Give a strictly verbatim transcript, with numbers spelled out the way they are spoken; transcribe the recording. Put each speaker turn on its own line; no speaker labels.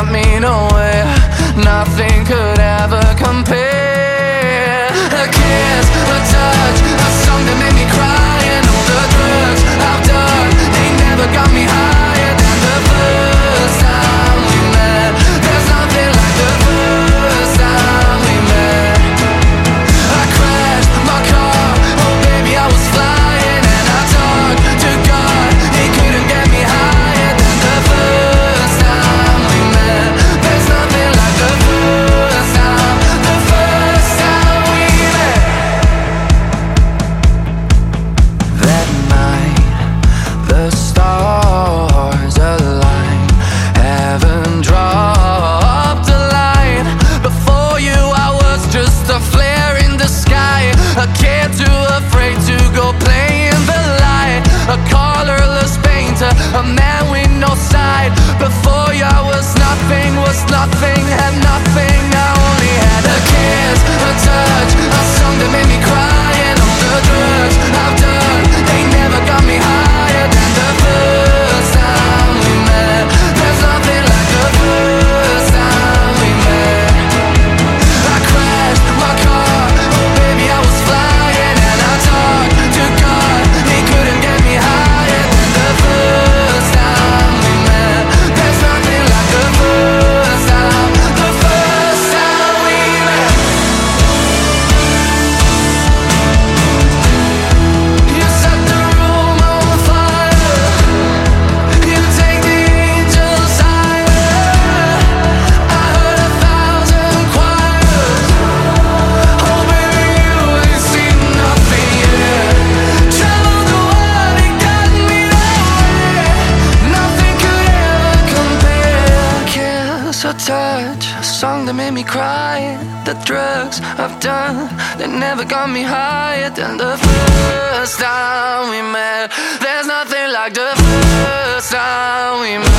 got me nowhere. Nothing could ever compare. A kiss, a touch, a song that made me cry. And all the drugs I've done, they never got me higher than the first time we met. There's nothing like the first time we met. I crashed my car, oh baby I was flying. And I talked to God, he couldn't get me higher than the first time we met. There's nothing like the first time, the first time we met. That night, the stars aligned. Heaven dropped a line. Before you I was just a flare in the sky, a kid too afraid to go play in the light, a colorless painter, a man with no side. Before you I was nothing, was nothing, had nothing. I only had a kiss, a touch, a song that made me cry. And all the drugs I've done, they never got me higher than the first time we met. There's nothing like the first time we met. I crashed my car, oh baby I was flying. And I talked to God, he couldn't get me higher than the first time we met. There's nothing like the first time, the first time we met. You set the room on fire, you take the angels higher. I heard a thousand choirs, oh baby you ain't seen nothing yet. Traveled the world and got me nowhere. Nothing could ever compare. Kiss, a touch, a song that made me cry. The drugs I've done, they never got me higher than the first time we met. There's nothing like the first time we met.